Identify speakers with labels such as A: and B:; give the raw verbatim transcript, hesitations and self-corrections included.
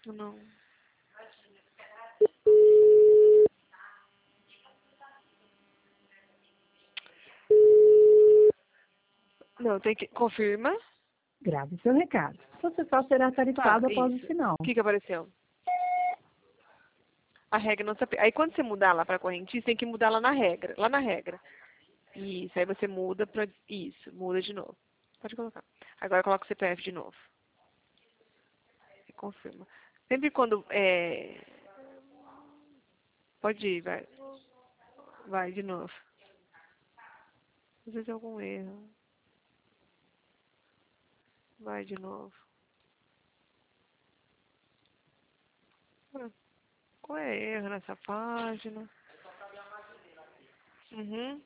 A: Não. Não, tem que... Confirma.
B: Grave seu recado. Você só será
A: Tá,
B: tarifado após o
A: isso.
B: sinal.
A: O que que apareceu? A regra não se aplica. Aí quando você mudar lá pra correntista, tem que mudar lá na regra. Lá na regra. Isso. Aí você muda pra... Isso. Muda de novo. Pode colocar. Agora coloca o C P F de novo. E confirma. Sempre quando... É... Pode ir, vai. Vai, de novo. Às vezes é algum erro. Vai de novo. Ah, qual é erro nessa página? Uhum.